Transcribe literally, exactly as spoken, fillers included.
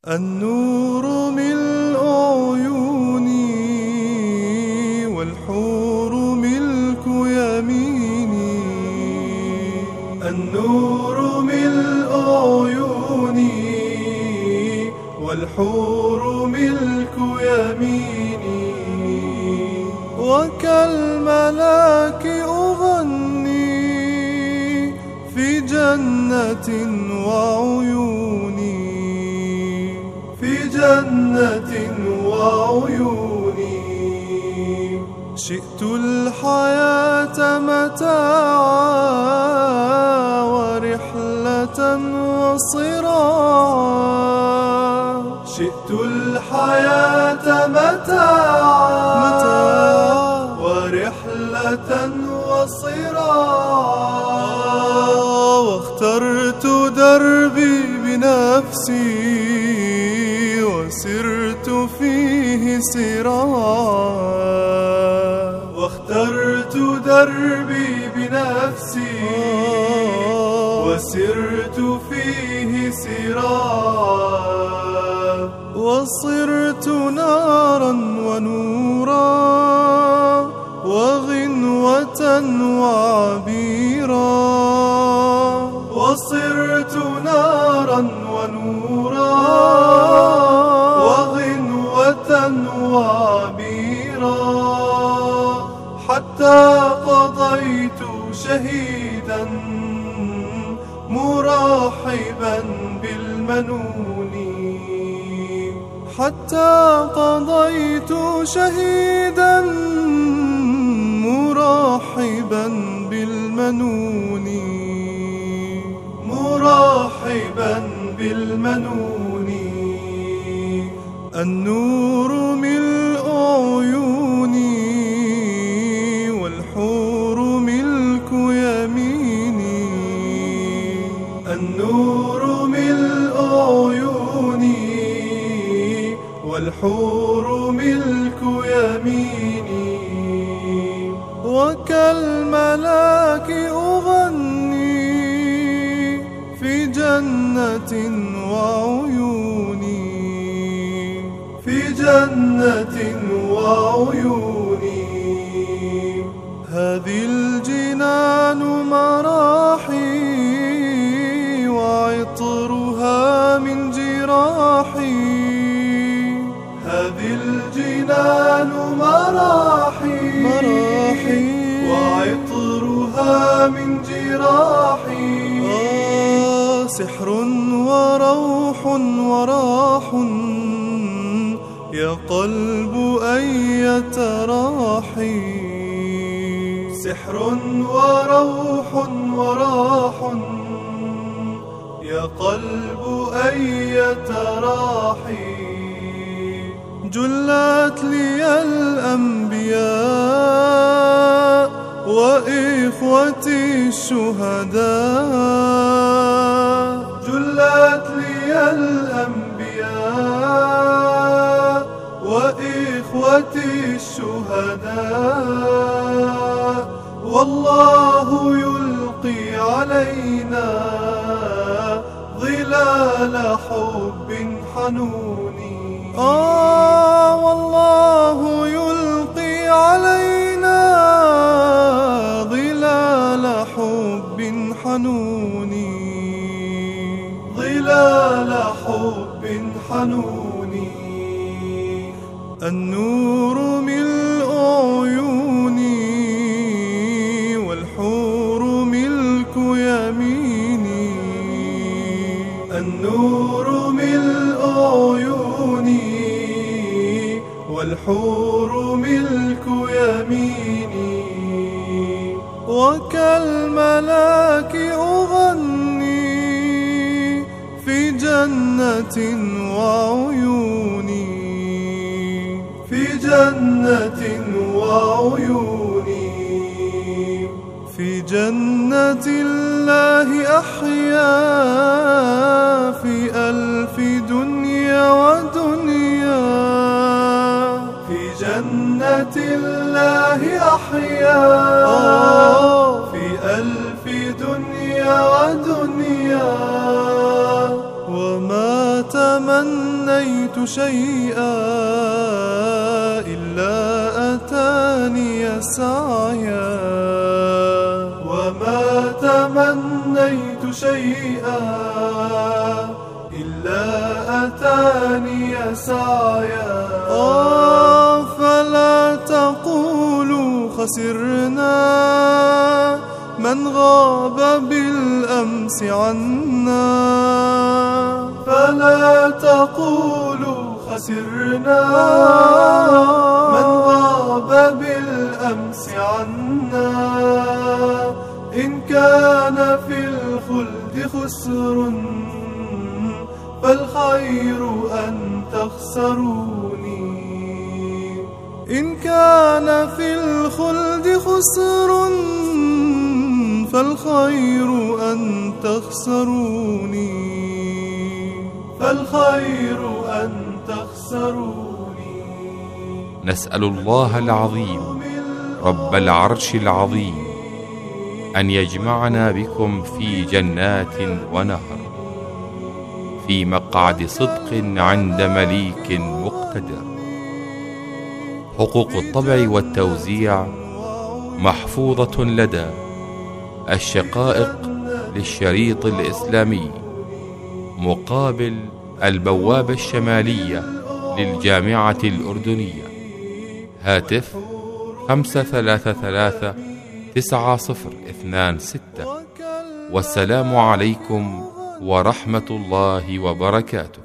النور ملء عيوني والحور ملك يميني. النور ملء عيوني والحور ملك يميني. وكالملاك أغني في جنة وعيوني، في جنة وعيوني. شئت الحياة متاعا ورحلة وصراعا. شئت الحياة متاعا ورحلة وصراعا. واخترت دربي بنفسي وسرت فيه سراعا. واخترت دربي بنفسي وسرت فيه سراعا. وصرت نارا ونورا وغنوة وعبيرا. وصرت نارا ونورا وغنوة وعبيرا. حتى قضيت شهيدا مرحبا بالمنون. حتى قضيت شهيدا مرحبا بالمنون. مرحبا بالمنون. النور ملء عيوني والحور ملك يميني. النور ملء عيوني والحور ملك يميني. وكالملاك أغني في جنة وعيوني، في جنة وعيوني. هذه الجنان مراحي وعطرها من جراحي. هذه الجنان مراحي, مراحي وعطرها من جراحي. آه سحر وروح وراح يا قلب أية راحي. سحر وروح وراح يا قلب أية راحي. جلت لي الأنبياء وإخوتي الشهداء. جلت لي الأنبياء وإخوتي الشهداء. والله يلقي علينا ظلال حب حنون. آه والله يلقي علينا ظلال حب حنون. ظلال حب حنون. النور ملء عيوني والحور ملك يميني. النور ملء عيوني والحور ملك يميني. وكالملاك أغني في جنة وعيوني، في جنة وعيوني. في جنة الله أحيا في ألف دنيا ودنيا. في جنة الله أحيا في ألف دنيا ودنيا. وما تمنيت شيئا إلا أتاني سعيا وما تمنيت شيئا إلا أتاني سعيا آه فلا تقولوا خسرنا من غاب بالأمس عنا فلا تقولوا خسرنا من غاب بالأمس عنا إن كان في الخلد خسر فالخير أن تخسروني إن كان في الخلد خسر فالخير أن تخسروني فالخير أن تخسروني. نسأل الله العظيم رب العرش العظيم أن يجمعنا بكم في جنات ونهر في مقعد صدق عند مليك مقتدر. حقوق الطبع والتوزيع محفوظة لدى الشقائق للشريط الإسلامي مقابل البوابة الشمالية للجامعة الأردنية. هاتف خمسة ثلاثة ثلاثة تسعة صفر اثنان ستة. والسلام عليكم ورحمة الله وبركاته.